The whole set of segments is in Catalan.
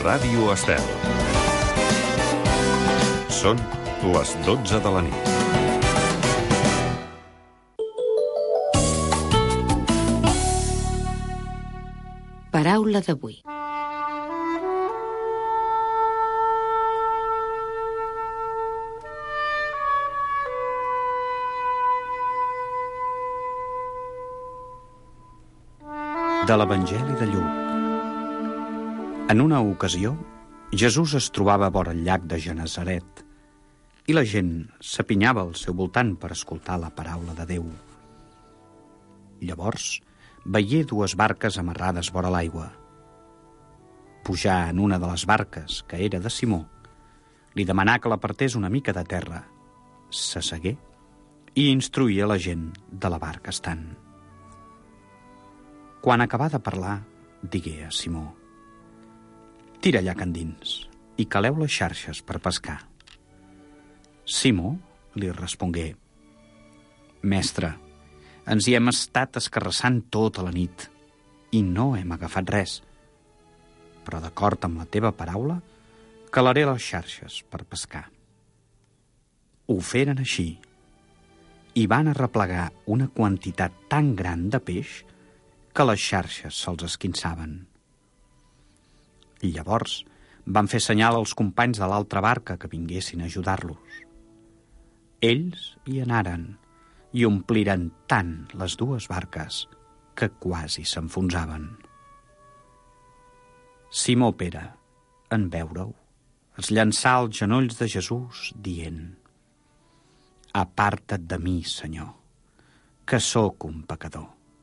Ràdio Estel. Són les 12 de la nit. Paraula d'avui. De l'Evangeli de Lluc. En una ocasió, Jesús es trobava vora el llac de Genesaret i la gent s'apinyava al seu voltant per escoltar la paraula de Déu. Llavors, veié dues barques amarrades vora l'aigua. Pujà en una de les barques, que era de Simó, li demanà que l'apartés una mica de terra, s'assegué i instruïa la gent de la barca estant. Quan acabà de parlar, digué a Simó: «Tira llac endins i caleu les xarxes per pescar». Simó li respongué: «Mestre, ens hi hem estat escarrassant tota la nit i no hem agafat res. Però d'acord amb la teva paraula, calaré les xarxes per pescar». Ho feren així i van arreplegar una quantitat tan gran de peix que les xarxes se'ls esquinçaven. Llavors van fer senyal als companys de l'altra barca que vinguessin a ajudar-los. Ells hi anaren i ompliren tant les dues barques que quasi s'enfonsaven. Simó Pere, en veure-ho, es llançà als genolls de Jesús dient: «Aparta't de mi, Senyor, que sóc un pecador».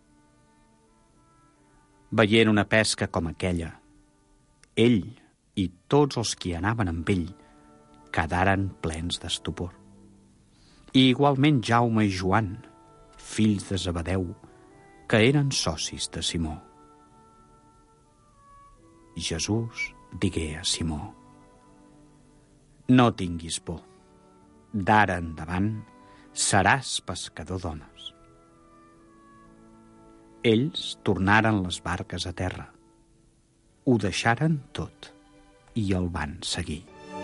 Veient una pesca com aquella, ell i tots els qui anaven amb ell quedaren plens d'estupor. I igualment Jaume i Joan, fills de Zebedeu, que eren socis de Simó. Jesús digué a Simó: «No tinguis por, d'ara endavant seràs pescador d'homes». Ells tornaren les barques a terra, ho deixaren tot i el van seguir.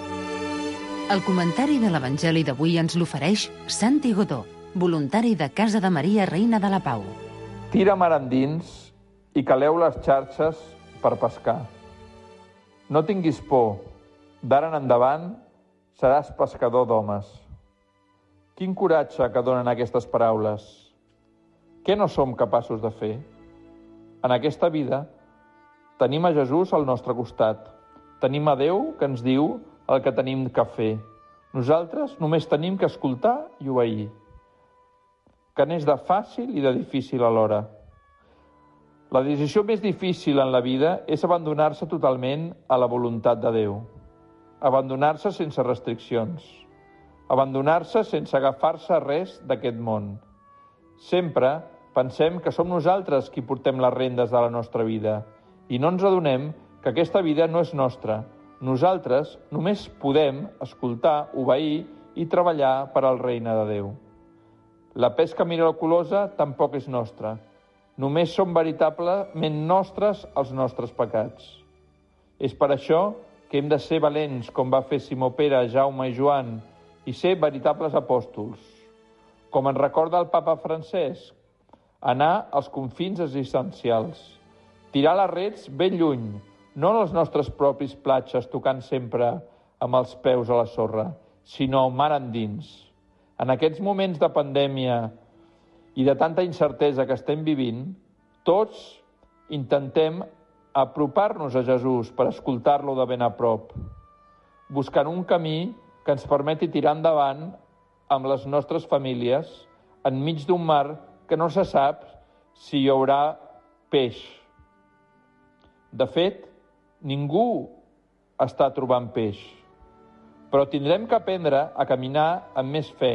El comentari de l'Evangeli d'avui ens l'ofereix Santi Godó, voluntari de Casa de Maria, Reina de la Pau. Tira mar endins i caleu les xarxes per pescar. No tinguis por, d'ara en endavant seràs pescador d'homes. Quin coratge que donen aquestes paraules! Què no som capaços de fer? En aquesta vida tenim a Jesús al nostre costat. Tenim a Déu que ens diu el que tenim que fer. Nosaltres només tenim que escoltar i obeir. Que n'és de fàcil i de difícil alhora. La decisió més difícil en la vida és abandonar-se totalment a la voluntat de Déu. Abandonar-se sense restriccions. Abandonar-se sense agafar-se a res d'aquest món. Sempre pensem que som nosaltres qui portem les rendes de la nostra vida i no ens adonem que aquesta vida no és nostra. Nosaltres només podem escoltar, obeir i treballar per al regne de Déu. La pesca miraculosa tampoc és nostra. Només som veritablement nostres els nostres pecats. És per això que hem de ser valents, com va fer Simó Pere, Jaume i Joan, i ser veritables apòstols. Com ens recorda el papa Francesc, anar als confins existencials, tirar les rets ben lluny, no en els nostres propis platges tocant sempre amb els peus a la sorra, sinó mar endins. En aquests moments de pandèmia i de tanta incertesa que estem vivint, tots intentem apropar-nos a Jesús per escoltar-lo de ben a prop, buscant un camí que ens permeti tirar endavant amb les nostres famílies enmig d'un mar que no se sap si hi haurà peix. De fet, ningú està trobant peix, però tindrem que aprendre a caminar amb més fe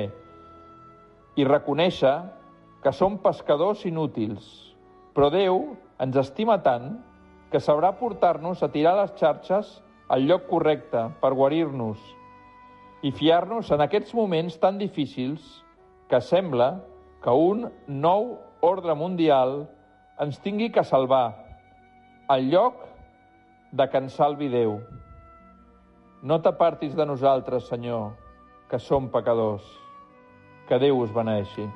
i reconèixer que som pescadors inútils, però Déu ens estima tant que sabrà portar-nos a tirar les xarxes al lloc correcte per guarir-nos i fiar-nos en aquests moments tan difícils que sembla que un nou ordre mundial ens tingui que salvar, al lloc de can salvi Déu. No t'apartis de nosaltres, Senyor, que som pecadors. Que Déu us beneeixi.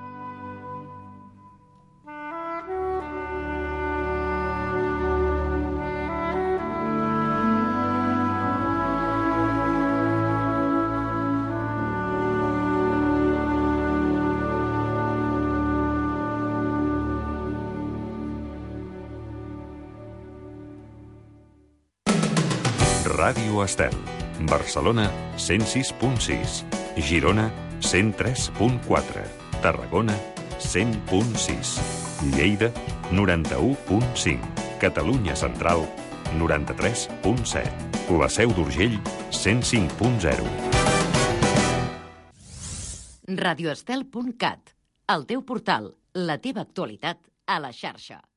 Ràdio Estel. Barcelona, 106.6. Girona, 103.4. Tarragona, 100.6. Lleida, 91.5. Catalunya Central, 93.7. La Seu d'Urgell, 105.0. radioestel.cat, el teu portal, la teva actualitat a la xarxa.